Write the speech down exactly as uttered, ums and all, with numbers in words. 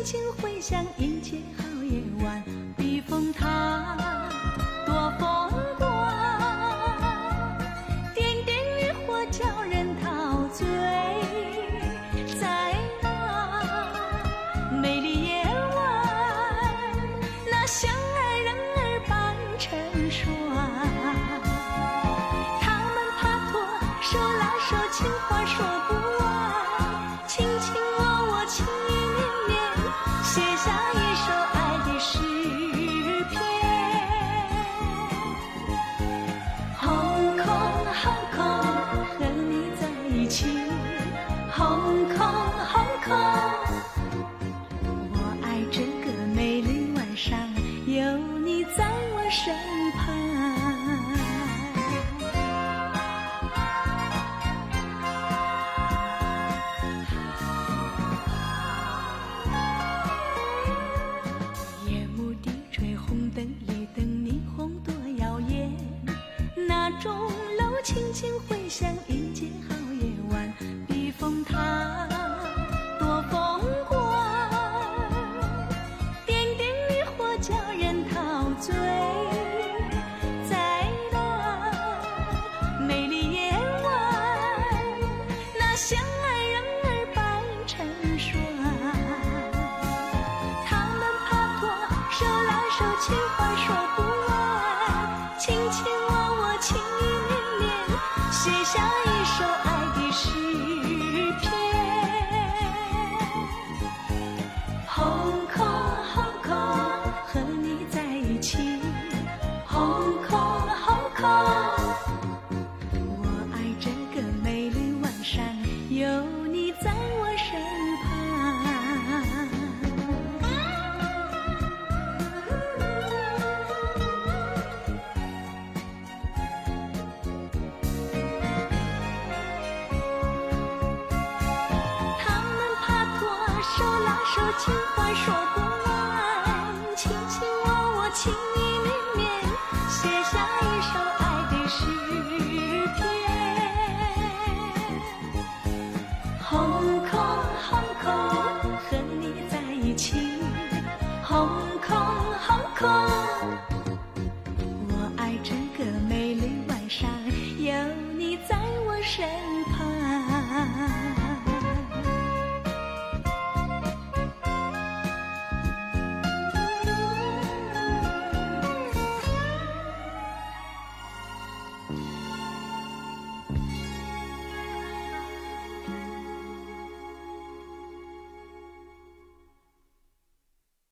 轻回响，迎接好夜晚。避风塘多风光，点点渔火叫人陶醉。在那美丽夜晚，那相爱人儿扮成双，他们爬坡手拉手，情话说不完，卿卿我我情意绵绵，写下一首爱的诗篇。Hong Kong Hong Kong 和你在一起， Hong Kong Hong Kong 我爱这个美丽晚上，有你在我身旁。夜幕低垂，红灯绿灯，霓虹多耀眼，那钟楼轻轻回响，迎接好夜晚。避风塘多风光，点点渔火叫人陶醉。在那美丽夜晚，那相爱人儿扮成双，他们爬坡手拉手，情话说不完，卿卿我我情意绵绵，写下一首爱的诗篇。Hong Kong Hong Kong 和你在一起， Hong Kong Hong Kong 我爱这个美丽晚上，有你在我身旁。他们爬坡手拉手，情话说不完，卿卿我我情意绵绵，写下一首爱的诗篇。Hong Kong Hong Kong 和你在一起， Hong Kong Hong Kong